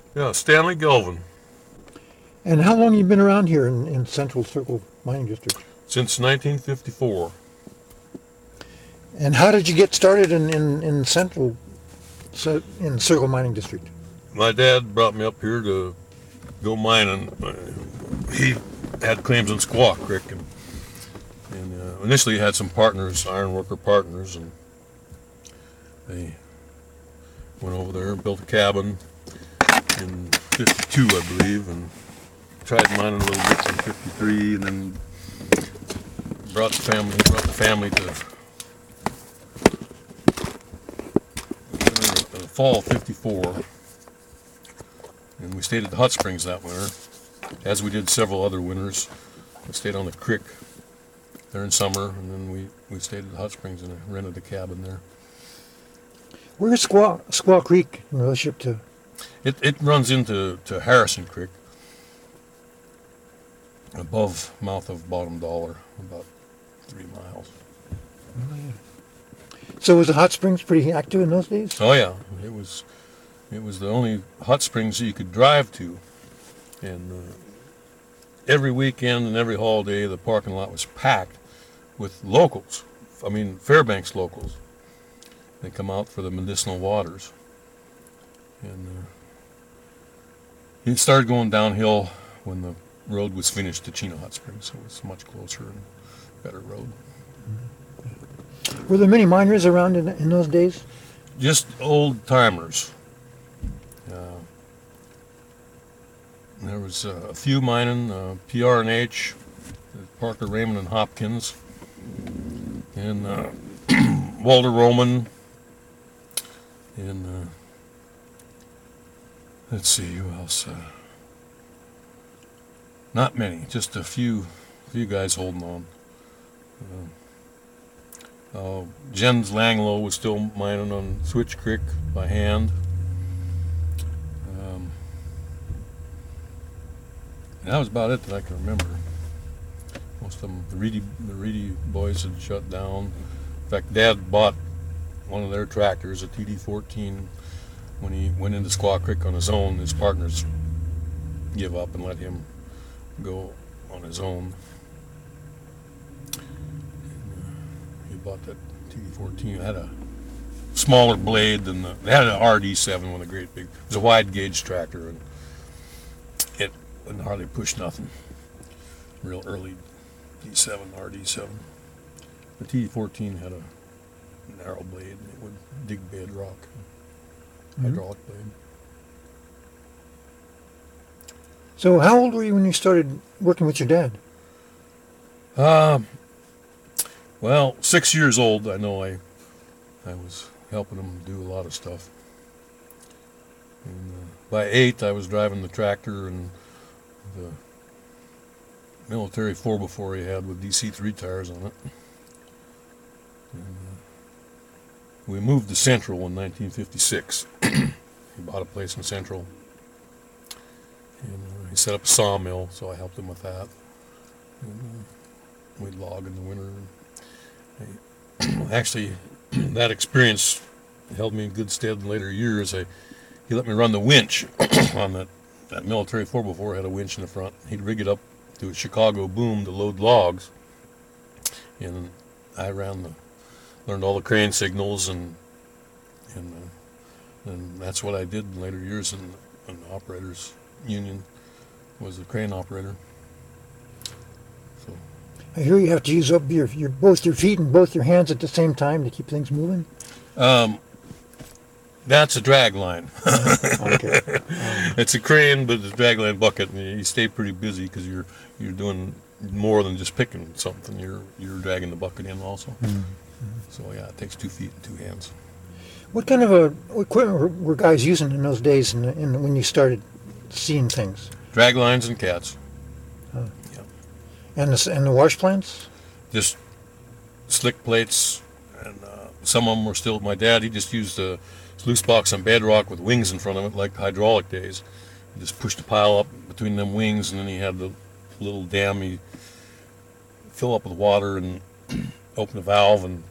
Yeah, Stanley Galvin. And how long have you been around here in Central Circle Mining District? Since 1954. And how did you get started in in Circle Mining District? My dad brought me up here to go mining. He had claims on Squaw Creek, and initially had some partners, iron worker partners, and they went over there and built a cabin in 52, I believe, and tried mining a little bit in 53, and then brought the family to the fall of 54, and we stayed at the hot springs that winter, as we did several other winters. We stayed on the creek there in summer, and then we stayed at the hot springs and rented a cabin there. Where's Squaw Creek in relationship to? It runs into Harrison Creek, above mouth of Bottom Dollar, about 3 miles. So was the hot springs pretty active in those days? Oh yeah, it was the only hot springs that you could drive to, and every weekend and every holiday the parking lot was packed with locals. I mean Fairbanks locals. They come out for the medicinal waters, and it started going downhill when the road was finished to Chino Hot Springs, so it was much closer and better road. Were there many miners around in those days? Just old timers. Uh, there was a few mining, PR&H, Parker, Raymond, and Hopkins, and Walter Roman, and let's see who else. Not many, just a few guys holding on. Jens Langlow was still mining on Switch Creek by hand. And that was about it that I can remember. Most of them, the Reedy boys had shut down. In fact, Dad bought one of their tractors, a TD14, when he went into Squaw Creek on his own. His partners give up and let him go on his own. He bought that TD14. It had a smaller blade than they had an RD7 with a great big. It was a wide gauge tractor, and it wouldn't hardly push nothing. Real early D7, RD7. The TD14 had a narrow blade. It would dig bedrock. Hydraulic blade. So how old were you when you started working with your dad? Uh, well, 6 years old. I know I was helping him do a lot of stuff. And by 8, I was driving the tractor and the military 4x4 he had with DC3 tires on it. And we moved to Central in 1956. He bought a place in Central, and he set up a sawmill, so I helped him with that. And we'd log in the winter. Actually, that experience held me in good stead in later years. He let me run the winch on that military 4x4 had a winch in the front. He'd rig it up to a Chicago boom to load logs, and I learned all the crane signals, and that's what I did in later years in the operators union, was a crane operator. So I hear you have to use up both your feet and both your hands at the same time to keep things moving. that's a drag line. Okay. It's a crane, but it's a drag line bucket, and you stay pretty busy because you're doing more than just picking something. You're dragging the bucket in also. So yeah, it takes 2 feet and 2 hands. What kind of equipment were guys using in those days when you started seeing things? Drag lines and cats. Huh. Yeah. And the wash plants? Just slick plates, and some of them were still. My dad, he just used a sluice box on bedrock with wings in front of it, like hydraulic days. He just pushed a pile up between them wings, and then he had the little dam he fill up with water and open a valve and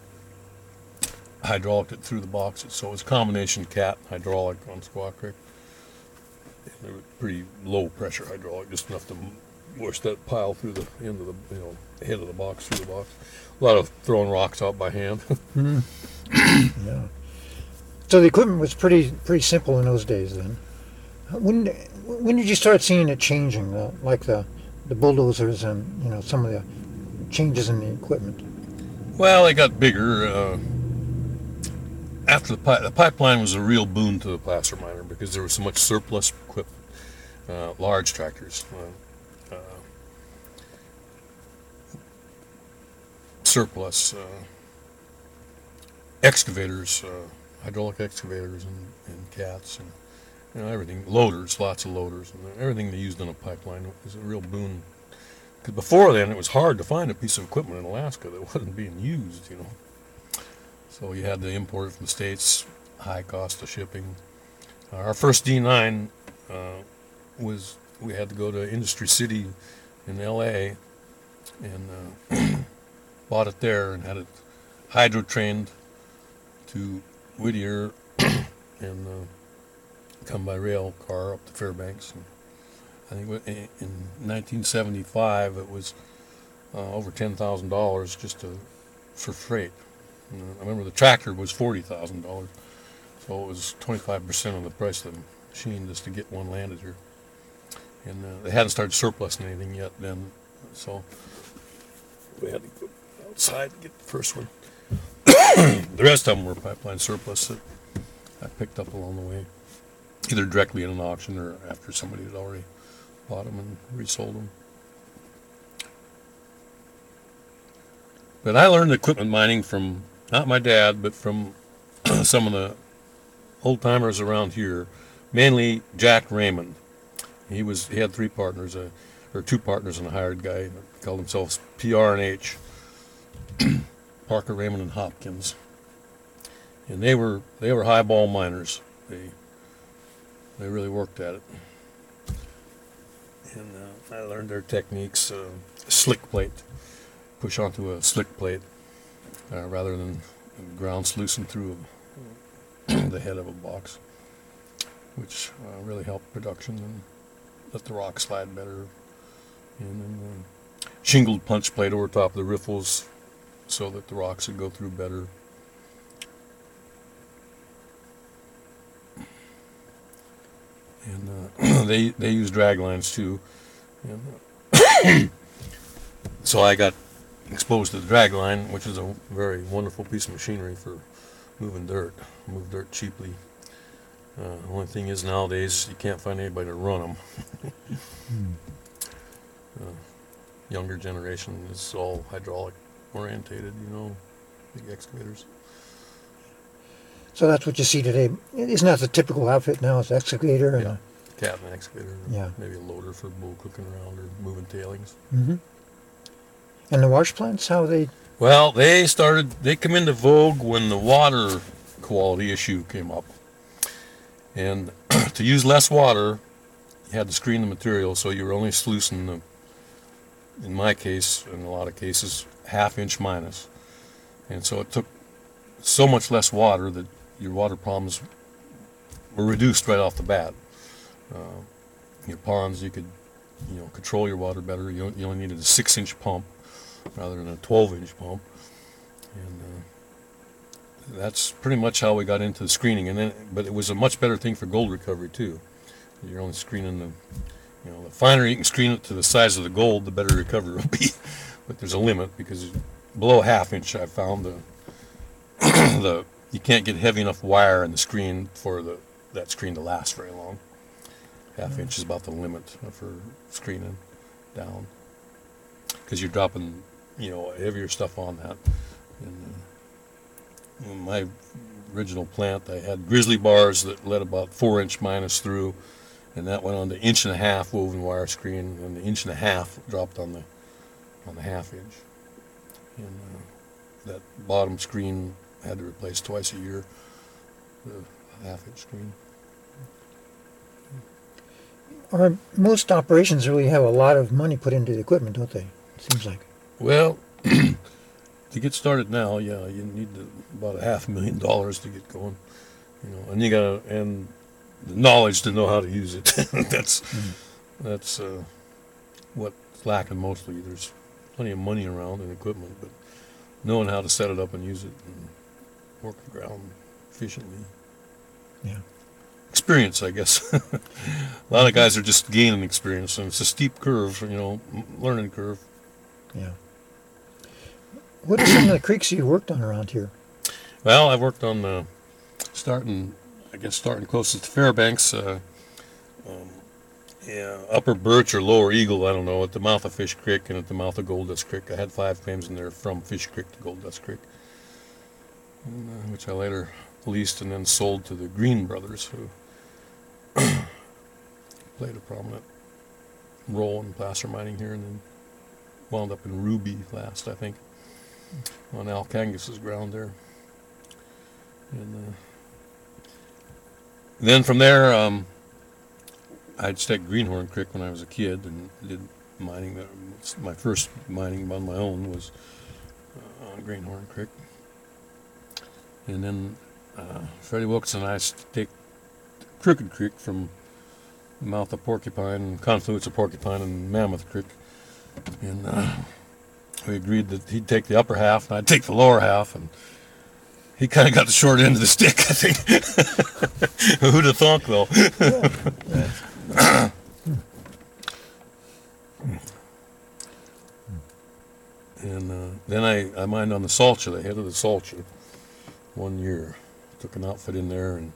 hydraulic it through the boxes. So it's a combination cat hydraulic on Squaw Creek. They were pretty low pressure hydraulic, just enough to push that pile through the end of the, head of the box through the box. A lot of throwing rocks out by hand. Yeah. So the equipment was pretty simple in those days then. When did you start seeing it changing, like the bulldozers and some of the changes in the equipment? Well, they got bigger. After the pipeline was a real boon to the placer miner because there was so much surplus equipment, large tractors, surplus excavators, hydraulic excavators and cats and everything, loaders, lots of loaders, and everything they used on a pipeline was a real boon. Because before then, it was hard to find a piece of equipment in Alaska that wasn't being used, So you had to import it from the States, high cost of shipping. Our first D9 was, we had to go to Industry City in L.A. and bought it there and had it hydro-trained to Whittier and come by rail car up to Fairbanks. And I think in 1975 it was over $10,000 just for freight. I remember the tractor was $40,000, so it was 25% of the price of the machine just to get one landed here. And they hadn't started surplusing anything yet then, so we had to go outside to get the first one. The rest of them were pipeline surplus that I picked up along the way, either directly in an auction or after somebody had already bought them and resold them. But I learned equipment mining from, not my dad, but from some of the old timers around here, mainly Jack Raymond. He had three partners, or two partners and a hired guy. They called themselves PR&H, Parker, Raymond, and Hopkins. And they were highball miners. They really worked at it. And I learned their techniques. Slick plate, push onto a slick plate rather than ground sluicing through the head of a box, which really helped production and let the rock slide better. And then shingled punch plate over top of the riffles so that the rocks would go through better. And they use drag lines too. And so I got exposed to the drag line, which is a very wonderful piece of machinery for moving dirt. Move dirt cheaply. The only thing is nowadays you can't find anybody to run them. Younger generation is all hydraulic orientated, big excavators. So that's what you see today. Isn't that the typical outfit now? It's excavator and cat and excavator. Yeah. Maybe a loader for bull cooking around or moving tailings. Mm-hmm. And the wash plants, how they? Well, they come into vogue when the water quality issue came up. And to use less water, you had to screen the material, so you were only sluicing in my case, in a lot of cases, 1/2 inch minus. And so it took so much less water that your water problems were reduced right off the bat. Your ponds, you could, control your water better. You only needed a 6-inch pump rather than a 12-inch pump, and that's pretty much how we got into the screening. But it was a much better thing for gold recovery too. You're only screening the finer you can screen it to the size of the gold, the better recovery will be. But there's a limit because below 1/2 inch, I found you can't get heavy enough wire in the screen for that screen to last very long. 1/2 inch is about the limit for screening down, because you're dropping heavier stuff on that. And in my original plant, I had grizzly bars that let about 4-inch minus through, and that went on to 1.5 woven wire screen, and the 1.5 dropped on the 1/2 inch. And that bottom screen had to replace twice a year, the 1/2 inch screen. Or most operations really have a lot of money put into the equipment, don't they? Seems like. Well, to get started now, you need about $500,000 to get going, and the knowledge to know how to use it. that's that's what's lacking mostly. There's plenty of money around and equipment, but knowing how to set it up and use it and work the ground efficiently. Yeah. Experience, I guess. A lot of guys are just gaining experience, and it's a steep curve, learning curve. Yeah. What are some of the creeks you worked on around here? Well, I've worked on starting closest to Fairbanks, Upper Birch or Lower Eagle, I don't know, at the mouth of Fish Creek and at the mouth of Gold Dust Creek. I had 5 claims in there from Fish Creek to Gold Dust Creek, which I later leased and then sold to the Green brothers, who played a prominent role in placer mining here, and then wound up in Ruby last, I think, on Al Kangus's ground there. And then from there, I'd staked Greenhorn Creek when I was a kid and did mining. My first mining on my own was on Greenhorn Creek. And then Freddie Wilkinson and I staked Crooked Creek from the mouth of Porcupine, confluence of Porcupine and Mammoth Creek. And we agreed that he'd take the upper half and I'd take the lower half, and he kind of got the short end of the stick, I think. Who'd have thunk, though? Yeah. And then I mined on the Salcha, the head of the Salcha, 1 year. Took an outfit in there and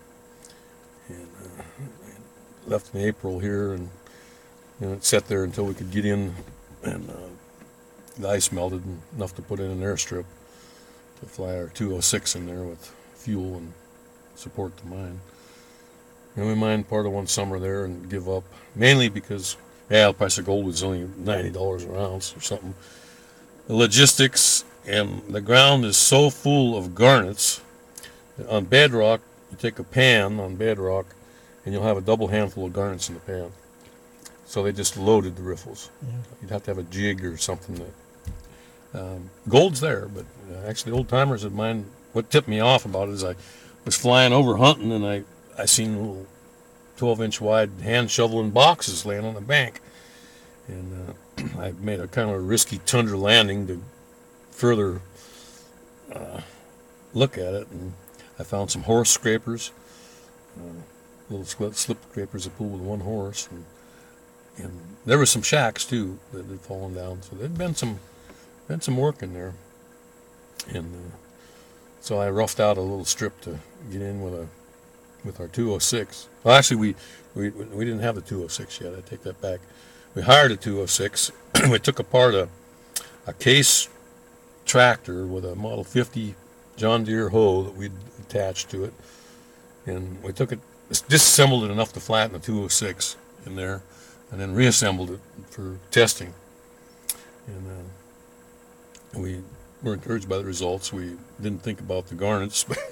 left in April here, and it sat there until we could get in, and the ice melted enough to put in an airstrip to fly our 206 in there with fuel and support the mine. And we mined part of one summer there and give up, mainly because the price of gold was only $90 an ounce or something. The logistics, and the ground is so full of garnets. On bedrock, you take a pan on bedrock, and you'll have a double handful of garnets in the pan. So they just loaded the riffles. Yeah. You'd have to have a jig or something. That gold's there, but actually old timers of mine, what tipped me off about it is I was flying over hunting, and I seen little 12-inch wide hand shoveling boxes laying on the bank. And I made a kind of a risky tundra landing to further look at it, and I found some horse scrapers, little slip scrapers that pulled with one horse, and there were some shacks too that had fallen down. So there'd been some work in there, and so I roughed out a little strip to get in with our 206. Well, actually, we didn't have the 206 yet. I take that back. We hired a 206. We took apart a case tractor with a Model 50 John Deere hoe that we'd attached to it, and we took it, disassembled it enough to flatten the 206 in there, and then reassembled it for testing. And we were encouraged by the results. We didn't think about the garnets, but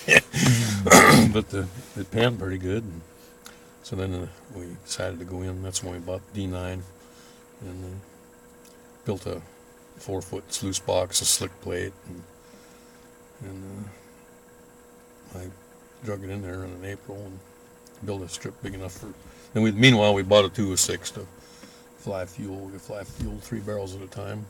it panned pretty good. And so then we decided to go in. That's when we bought D9 and built a 4-foot sluice box, a slick plate, and I drug it in there in April and built a strip big enough for. Then meanwhile we bought a 206 to fly fuel. We could fly fuel 3 barrels at a time.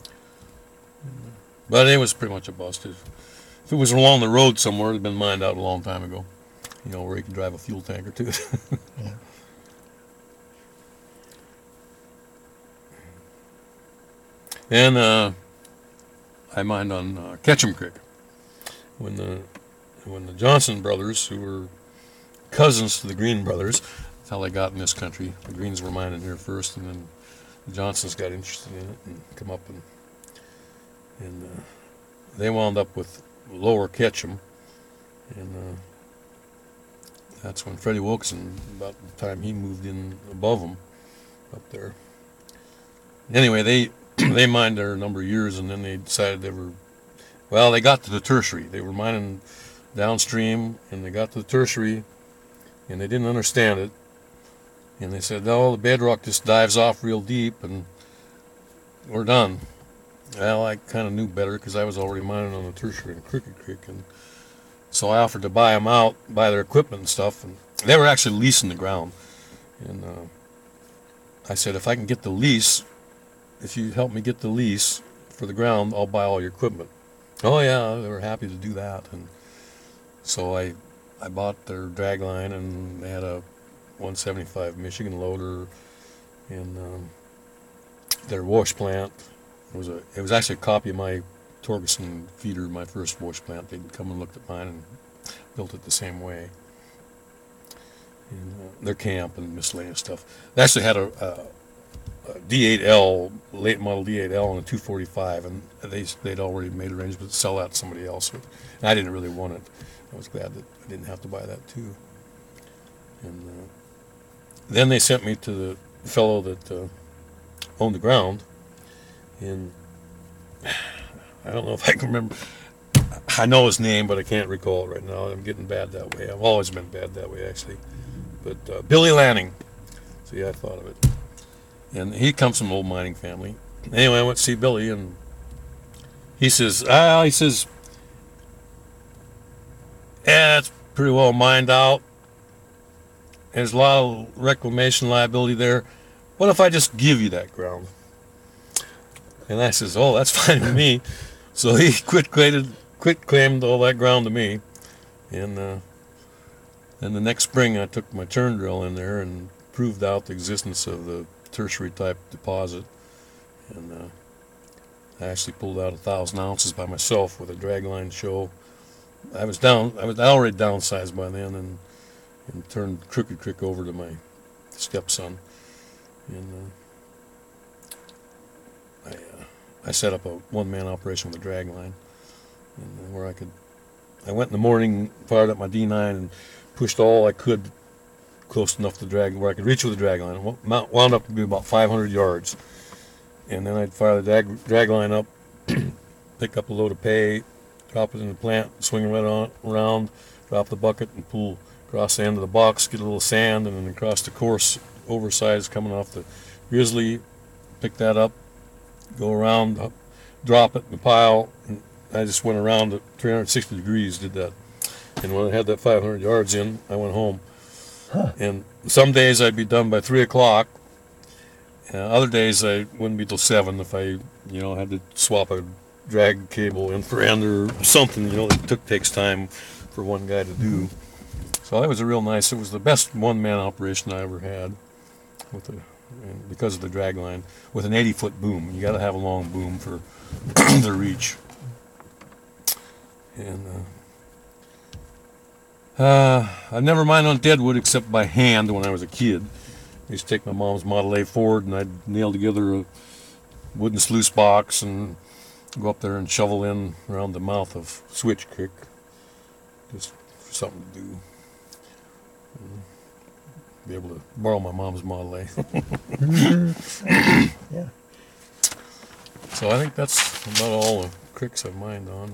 But it was pretty much a bust. If it was along the road somewhere, it'd been mined out a long time ago. Where you can drive a fuel tanker to it. Yeah. And I mined on Ketchum Creek when the Johnson brothers, who were cousins to the Green brothers, that's how they got in this country. The Greens were mining here first, and then the Johnsons got interested in it and come up and they wound up with Lower Ketchum, and that's when Freddie Wilkinson, about the time he moved in above them, up there. Anyway, they mined there a number of years, and then they decided they got to the tertiary. They were mining downstream, and they got to the tertiary, and they didn't understand it. And they said, no, the bedrock just dives off real deep, and we're done. Well, I kind of knew better because I was already mining on the tertiary in Crooked Creek, and so I offered to buy their equipment and stuff, and they were actually leasing the ground. And I said, if I can get the lease, if you help me get the lease for the ground, I'll buy all your equipment. Oh yeah, they were happy to do that. And so I bought their drag line, and they had a 175 Michigan loader, and their wash plant. It was actually a copy of my Torgerson feeder, my first wash plant. They'd come and looked at mine and built it the same way. And their camp and miscellaneous stuff. They actually had a D8L, late model D8L, and a 245, and they'd already made arrangements to sell that to somebody else. And I didn't really want it. I was glad that I didn't have to buy that too. And then they sent me to the fellow that owned the ground, and I don't know if I can remember. I know his name, but I can't recall it right now. I'm getting bad that way. I've always been bad that way, actually. But Billy Lanning. See, I thought of it. And he comes from an old mining family. Anyway, I went to see Billy, and he says, yeah, it's pretty well mined out. There's a lot of reclamation liability there. What if I just give you that ground? And I says, oh, that's fine with me. So he quit claimed all that ground to me. And then the next spring, I took my turn drill in there and proved out the existence of the tertiary type deposit. And I actually pulled out 1,000 ounces by myself with a dragline show. I was already downsized by then, and turned Crooked Creek over to my stepson. And I set up a one-man operation with a drag line, and where I went in the morning, fired up my D9, and pushed all I could close enough to the drag where I could reach with the drag line. It wound up to be about 500 yards, and then I'd fire the drag line up, pick up a load of pay, drop it in the plant, swing right around, drop the bucket, and pull across the end of the box, get a little sand, and then across the coarse oversized coming off the grizzly, pick that up, go around, drop it in the pile, and I just went around at 360 degrees, did that. And when I had that 500 yards in, I went home. And some days I'd be done by 3 o'clock. Other days I wouldn't be till 7 if I, had to swap a drag cable end for end or something. It takes time for one guy to do. So that was it was the best one-man operation I ever had because of the drag line with an 80-foot boom. You got to have a long boom for the reach. And I never mined on deadwood except by hand when I was a kid. I used to take my mom's Model A Ford, and I'd nail together a wooden sluice box and go up there and shovel in around the mouth of Switch Creek, just for something to do. And be able to borrow my mom's Model A. Yeah. So I think that's about all the creeks I've mined on.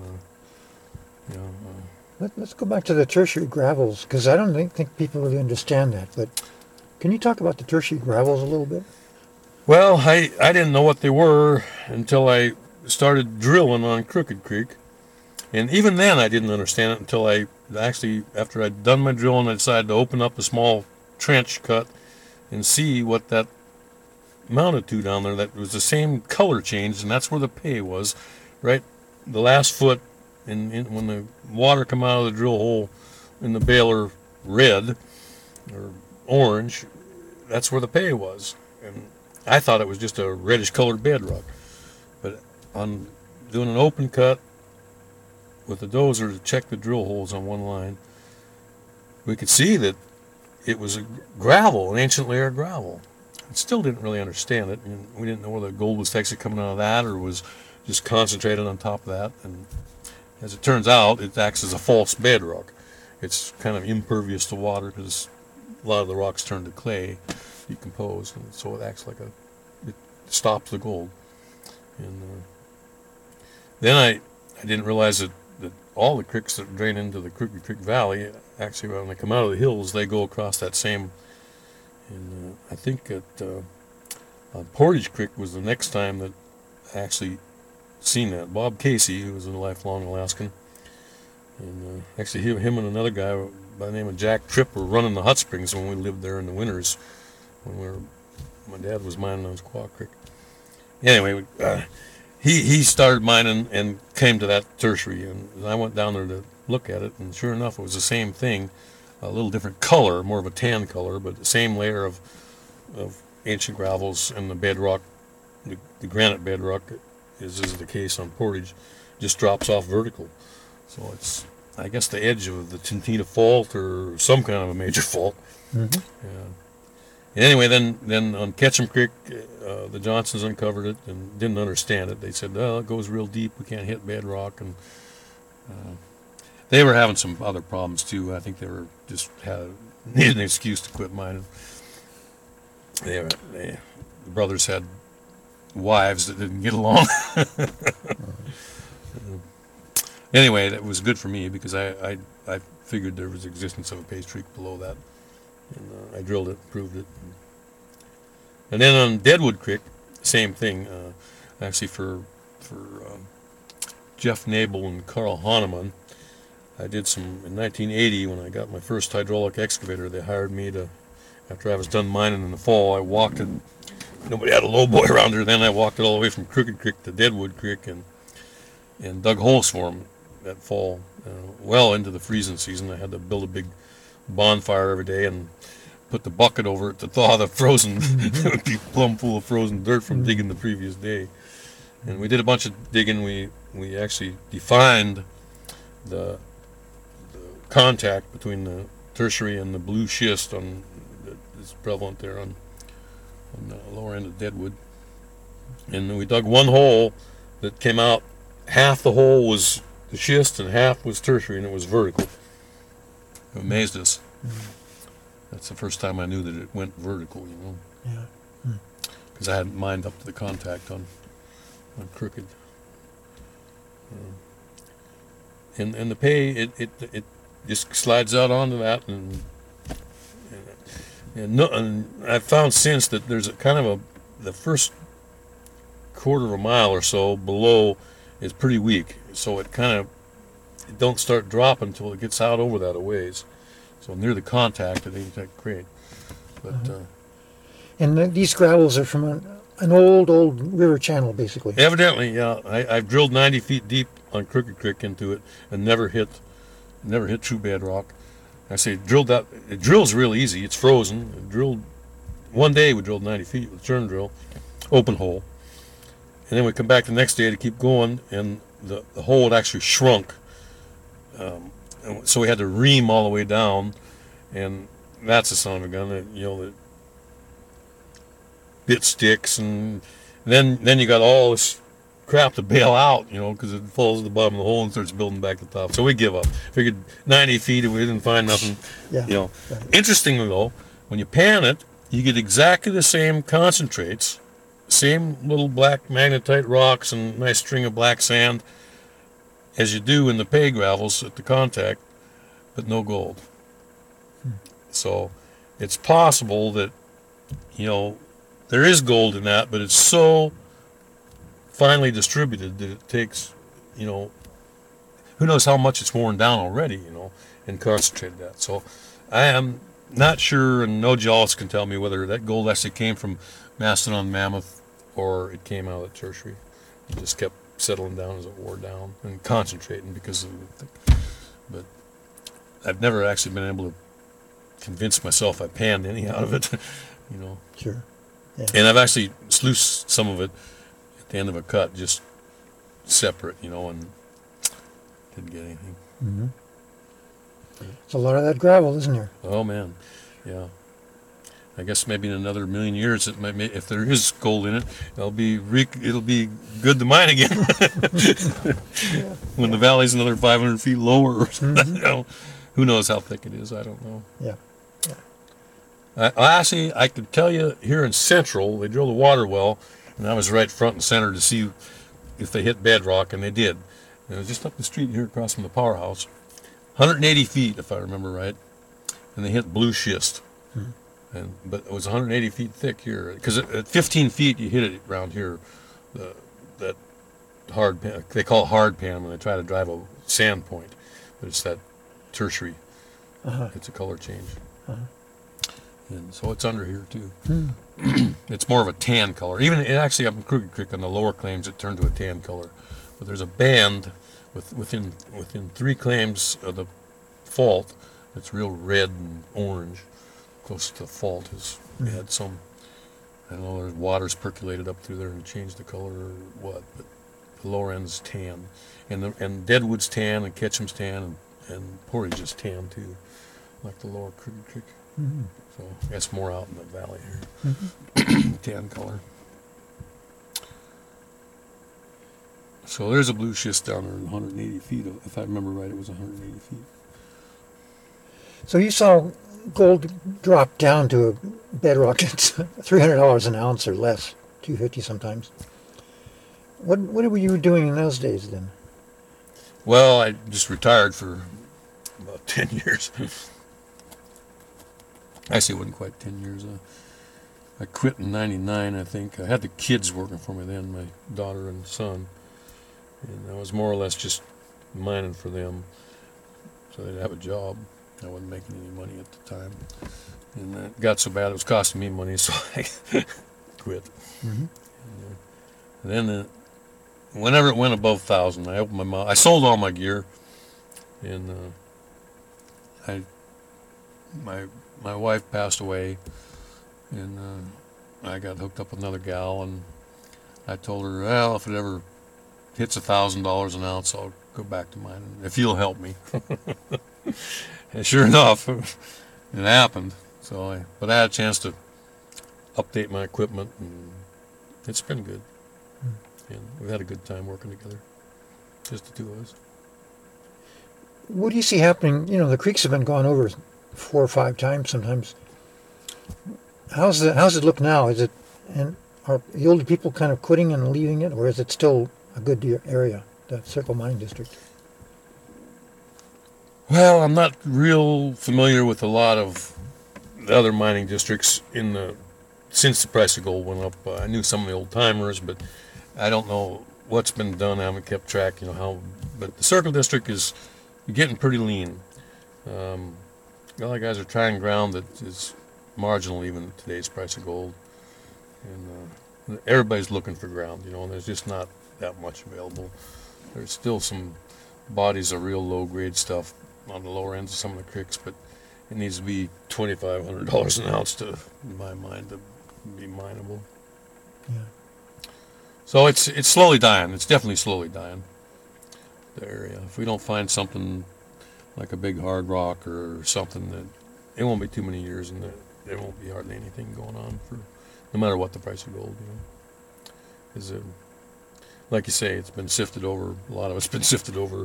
Let's go back to the tertiary gravels, because I don't think people really understand that. But can you talk about the tertiary gravels a little bit? Well, I didn't know what they were until I started drilling on Crooked Creek. And even then I didn't understand it until after I'd done my drilling, I decided to open up a small trench cut and see what that amounted to down there. That was the same color change, and that's where the pay was, right? The last foot, when the water come out of the drill hole in the baler red or orange, that's where the pay was. And I thought it was just a reddish colored bedrock. But on doing an open cut with the dozer to check the drill holes on one line, we could see that it was a gravel, an ancient layer of gravel. I still didn't really understand it, and we didn't know whether gold was actually coming out of that or was just concentrated on top of that. And as it turns out, it acts as a false bedrock. It's kind of impervious to water because a lot of the rocks turn to clay, decompose, and so it acts like it stops the gold. And then I didn't realize that all the creeks that drain into the Crooked Creek Valley, actually when they come out of the hills, they go across that same. And I think that Portage Creek was the next time that I actually seen that. Bob Casey, who was a lifelong Alaskan, and actually him and another guy by the name of Jack Tripp were running the hot springs when we lived there in the winters. My dad was mining on Squaw Creek. Anyway, he started mining and came to that tertiary, and I went down there to look at it, and sure enough, it was the same thing, a little different color, more of a tan color, but the same layer of ancient gravels, and the bedrock, the granite bedrock, is the case on Portage, just drops off vertical. So it's, I guess, the edge of the Tintina Fault or some kind of a major fault. Mm-hmm. And anyway, then on Ketchum Creek, the Johnsons uncovered it and didn't understand it. They said, "Oh, it goes real deep. We can't hit bedrock." And they were having some other problems too. I think they were just needed an excuse to quit mining. The brothers had wives that didn't get along. Anyway, that was good for me because I figured there was existence of a pay streak below that, and I drilled it, proved it. And then on Deadwood Creek, same thing. Actually, for Jeff Nabel and Carl Hahnemann, I did some in 1980 when I got my first hydraulic excavator. They hired me to, after I was done mining in the fall, I walked it. Nobody had a lowboy around there. Then I walked it all the way from Crooked Creek to Deadwood Creek and dug holes for them that fall. Well into the freezing season, I had to build a big bonfire every day and put the bucket over it to thaw the frozen. It would be plumb full of frozen dirt from digging the previous day. And we did a bunch of digging. We actually defined the contact between the tertiary and the blue schist that is prevalent there on the lower end of Deadwood. And we dug one hole that came out. Half the hole was the schist and half was tertiary, and it was vertical. It amazed us. That's the first time I knew that it went vertical, Yeah. because I hadn't mined up to the contact on Crooked. And the pay, it just slides out onto that, and I've found since that there's a kind of the first quarter of a mile or so below is pretty weak, so it don't start dropping until it gets out over that a ways. So near the contact, it ain't that great. But And these gravels are from an old river channel, basically. evidently, yeah, I've drilled 90 feet deep on Crooked Creek into it and never hit true bedrock. I say drilled that. It drills real easy. It's frozen. It drilled one day. We drilled 90 feet with a turn drill, open hole, and then we come back the next day to keep going, and the hole had actually shrunk. And so we had to ream all the way down, and that's a son of a gun. The bit sticks, and then you got all this crap to bail out, because it falls to the bottom of the hole and starts building back to the top. So we give up. Figured 90 feet, if we didn't find nothing. Yeah. Right. Interestingly though, when you pan it, you get exactly the same concentrates, same little black magnetite rocks and nice string of black sand as you do in the pay gravels at the contact, but no gold. So it's possible that, there is gold in that, but it's so finely distributed that it takes, who knows how much it's worn down already, and concentrated that. So I am not sure, and no geologist can tell me whether that gold actually came from Mastodon Mammoth or it came out of the tertiary. It just kept settling down as it wore down and concentrating because of it. But I've never actually been able to convince myself I panned any out of it, Sure. Yeah. And I've actually sluiced some of it at the end of a cut, just separate, and didn't get anything. Mm-hmm. It's a lot of that gravel, isn't there? Oh man, yeah. I guess maybe in another million years, it might. If there is gold in it, it'll be good to mine again. Yeah. When the valley's another 500 feet lower, or something. Mm-hmm. Who knows how thick it is? I don't know. Yeah. Actually, I could tell you here in Central, they drilled a water well, and I was right front and center to see if they hit bedrock, and they did. And it was just up the street here across from the powerhouse, 180 feet, if I remember right, and they hit blue schist. But it was 180 feet thick here, because at 15 feet you hit it around here. That hard pan, they call it hard pan when they try to drive a sand point, but it's that tertiary It's a color change. Uh-huh. And so it's under here too. Hmm. It's more of a tan color. Even it actually up in Crooked Creek on the lower claims, it turned to a tan color. But there's a band within 3 claims of the fault that's real red and orange. Close to the fault is had some, I don't know, there's water's percolated up through there and changed the color or what. But the lower end's tan, and Deadwood's tan and Ketchum's tan and Portage is tan too, like the lower Crooked Creek. Mm-hmm. So that's more out in the valley here. Mm-hmm. Tan color. So there's a blue schist down there, 180 feet. If I remember right, it was 180 feet. So you saw gold drop down to a bedrock that's $300 an ounce or less, $250 sometimes. What were you doing in those days then? Well, I just retired for about 10 years. Actually, it wasn't quite 10 years. I quit in 99, I think. I had the kids working for me then, my daughter and son. And I was more or less just mining for them. So they'd have a job. I wasn't making any money at the time. And it got so bad it was costing me money, so I quit. Mm-hmm. And then whenever it went above 1,000, I opened my mouth. I sold all my gear. And my wife passed away. And I got hooked up with another gal. And I told her, well, if it ever hits $1,000 an ounce, I'll go back to mining if you'll help me. And sure enough, it happened. But I had a chance to update my equipment, and it's been good. And we've had a good time working together, just the two of us. What do you see happening? You know, the creeks have been gone over 4 or 5 times sometimes. How's it look now? Are the older people kind of quitting and leaving it, or is it still a good area, the Circle Mining District? Well, I'm not real familiar with a lot of the other mining districts since the price of gold went up. I knew some of the old timers, but I don't know what's been done. I haven't kept track, but the Circle District is getting pretty lean. A lot of guys are trying ground that is marginal even at today's price of gold. And everybody's looking for ground, and there's just not that much available. There's still some bodies of real low-grade stuff on the lower ends of some of the creeks, but it needs to be $2,500 an ounce in my mind, to be mineable. Yeah. So it's slowly dying. It's definitely slowly dying, the area. If we don't find something like a big hard rock or something, it won't be too many years, and there won't be hardly anything going on no matter what the price of gold, Because, like you say, it's been sifted over. A lot of it's been sifted over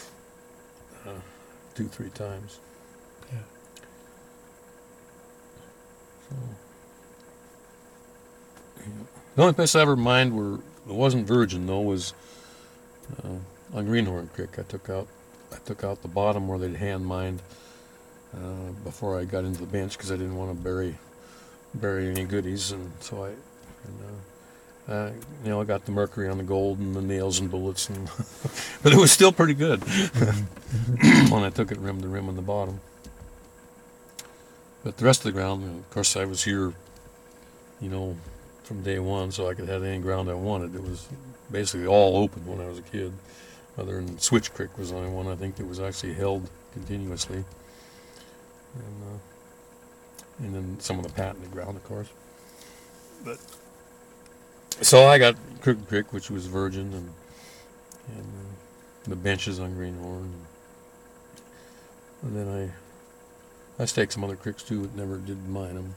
2-3 times. Yeah. So, the only place I ever mined where it wasn't virgin though was on Greenhorn Creek. I took out the bottom where they'd hand mined before I got into the bench because I didn't want to bury any goodies, and so I got the mercury on the gold and the nails and bullets, but it was still pretty good when I took it rim to rim on the bottom. But the rest of the ground, of course, I was here, from day one, so I could have any ground I wanted. It was basically all open when I was a kid, other than Switch Creek was the only one I think that was actually held continuously. And then some of the patented ground, of course. But so I got Crooked Creek, which was virgin, and the benches on Greenhorn, and then I staked some other creeks too, but never did mine them.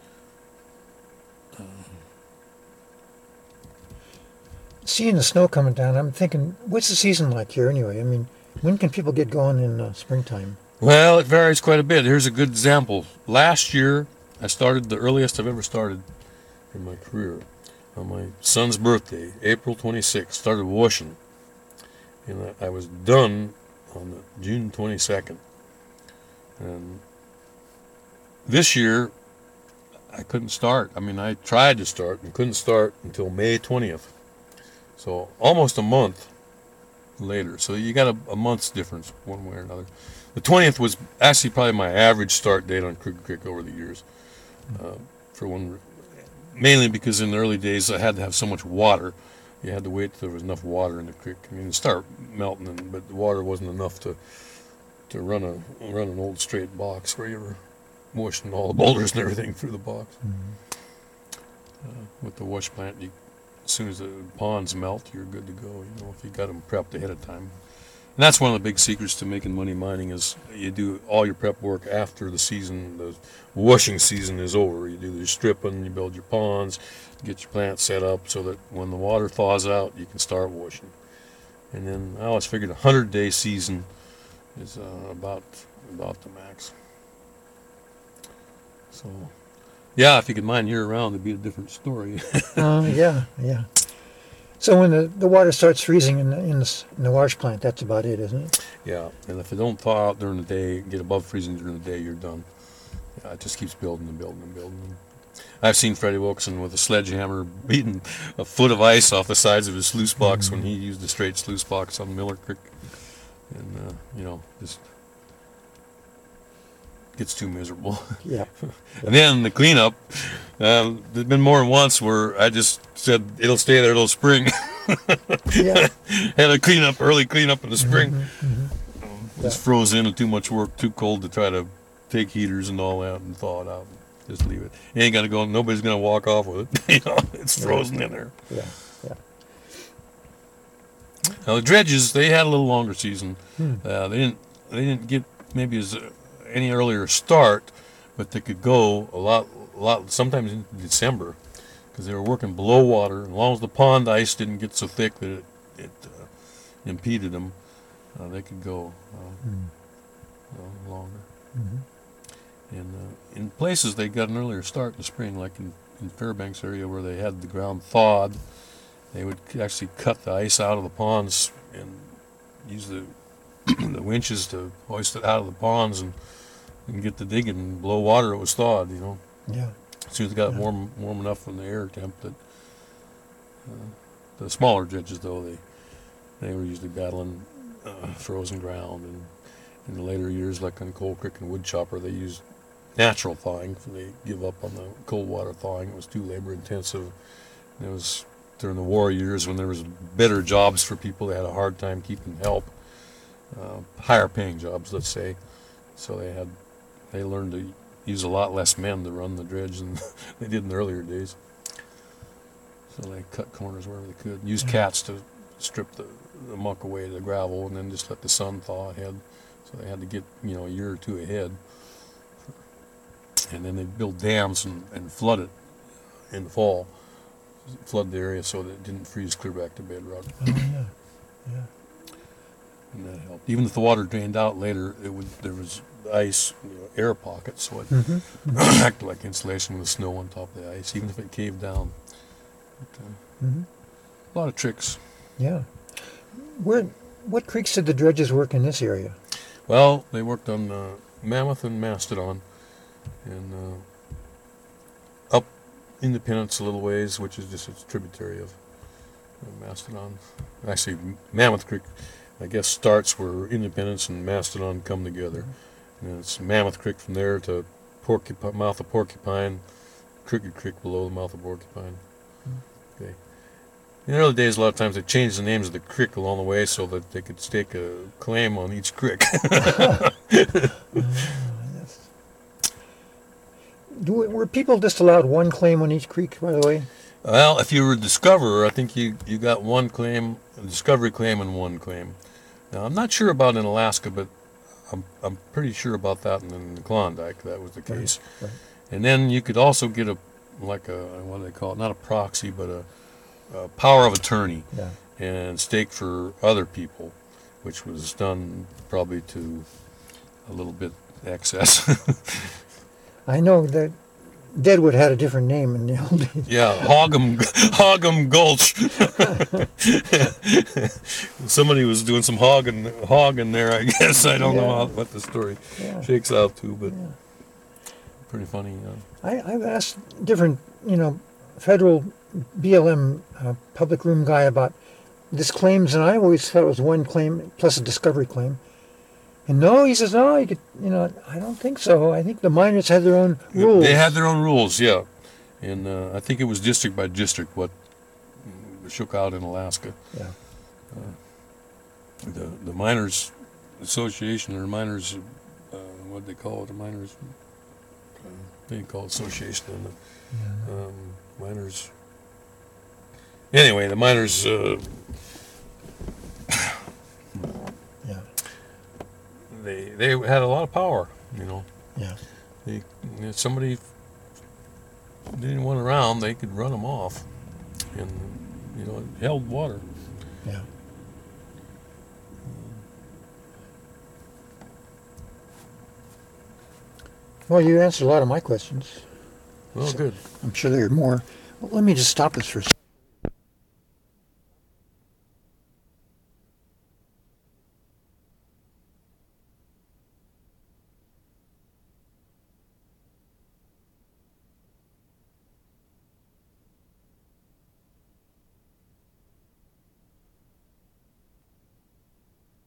Seeing the snow coming down, I'm thinking, what's the season like here anyway? I mean, when can people get going in springtime? Well, it varies quite a bit. Here's a good example. Last year, I started the earliest I've ever started in my career. On my son's birthday, April 26th, started washing. And I was done on June 22nd. And this year, I couldn't start. I mean, I tried to start and couldn't start until May 20th. So almost a month later. So you got a month's difference one way or another. The 20th was actually probably my average start date on Crooked Creek over the years. For one, mainly because in the early days I had to have so much water. You had to wait till there was enough water in the creek. I mean, it'd start melting, but the water wasn't enough to run an old straight box where you were washing all the boulders and everything through the box. With the wash plant, as soon as the ponds melt, you're good to go. You know, if you got them prepped ahead of time. And that's one of the big secrets to making money mining is you do all your prep work after the season, the washing season is over. You do your stripping, you build your ponds, get your plant set up so that when the water thaws out, you can start washing. And then I always figured a 100-day season is about the max. So, yeah, if you could mine year-round, it'd be a different story. Yeah. So when the water starts freezing in the wash plant, that's about it, isn't it? Yeah, and if it don't thaw out during the day, get above freezing during the day, you're done. Yeah, it just keeps building and building and building. I've seen Freddie Wilkerson with a sledgehammer beating a foot of ice off the sides of his sluice box when he used a straight sluice box on Miller Creek. And, just gets too miserable. Yeah. And then the cleanup, there's been more than once where I just said, it'll stay there till spring. Yeah. Had a early cleanup in the spring. Just Yeah. froze in and too much work, too cold to try to take heaters and all that and thaw it out. Just leave it. You ain't gonna go. Nobody's gonna walk off with it. It's frozen in there. Yeah. Now the dredges, they had a little longer season. They didn't get maybe as any earlier start, but they could go a lot. Sometimes in December, because they were working below water. As long as the pond ice didn't get so thick that it impeded them, they could go longer. And in places they got an earlier start in the spring, like in Fairbanks area where they had the ground thawed. They would actually cut the ice out of the ponds and use the winches to hoist it out of the ponds and get the digging below water. It was thawed, Yeah. As soon as it got warm enough in the air temp that the smaller dredges, though, they were usually battling frozen ground. And in the later years, like on Coal Creek and Woodchopper, they used natural thawing. They give up on the cold water thawing. It was too labor intensive. And it was during the war years when there was better jobs for people. They had a hard time keeping help, higher paying jobs, let's say. So they learned to use a lot less men to run the dredge than they did in the earlier days. So they cut corners wherever they could. Use cats to strip the muck away, the gravel, and then just let the sun thaw ahead. So they had to get a year or two ahead. And then they'd build dams and flood it in the fall. Flood the area so that it didn't freeze clear back to bedrock. Oh, yeah. And that helped. Even if the water drained out later, there was ice, air pockets, so it acted like insulation with the snow on top of the ice, even if it caved down. But, a lot of tricks. Yeah. What creeks did the dredges work in this area? Well, they worked on Mammoth and Mastodon, and up Independence a little ways, which is just a tributary of Mastodon. Actually, Mammoth Creek, I guess, starts where Independence and Mastodon come together. And it's Mammoth Creek from there to mouth of Porcupine, Crooked Creek below the mouth of Porcupine. Okay. In the early days, a lot of times they changed the names of the creek along the way so that they could stake a claim on each creek. Yes. Were people just allowed one claim on each creek, by the way? Well, if you were a discoverer, I think you got one claim, a discovery claim and one claim. Now, I'm not sure about in Alaska, but I'm pretty sure about that in the Klondike. That was the case. Right. And then you could also get what do they call it? Not a proxy, but a power of attorney. Yeah. And stake for other people, which was done probably to a little bit excess. I know that Deadwood had a different name in the old days. Yeah, Hoggum Gulch. Somebody was doing some hogging there, I guess. I don't know what the story shakes out to, but pretty funny. I've asked different, federal BLM public room guy about this claims, and I always thought it was one claim plus a discovery claim. And no, he says, no, you could, I don't think so. I think the miners had their own rules. They had their own rules, yeah. And I think it was district by district what shook out in Alaska. Yeah. The miners association or miners, what they call it, the miners, they call it association. And miners. Anyway, the miners. Yeah. They had a lot of power, Yeah. If somebody didn't want around, they could run them off, and it held water. Yeah. Well, you answered a lot of my questions. Well, good. I'm sure there are more. Well, let me just stop this for a second.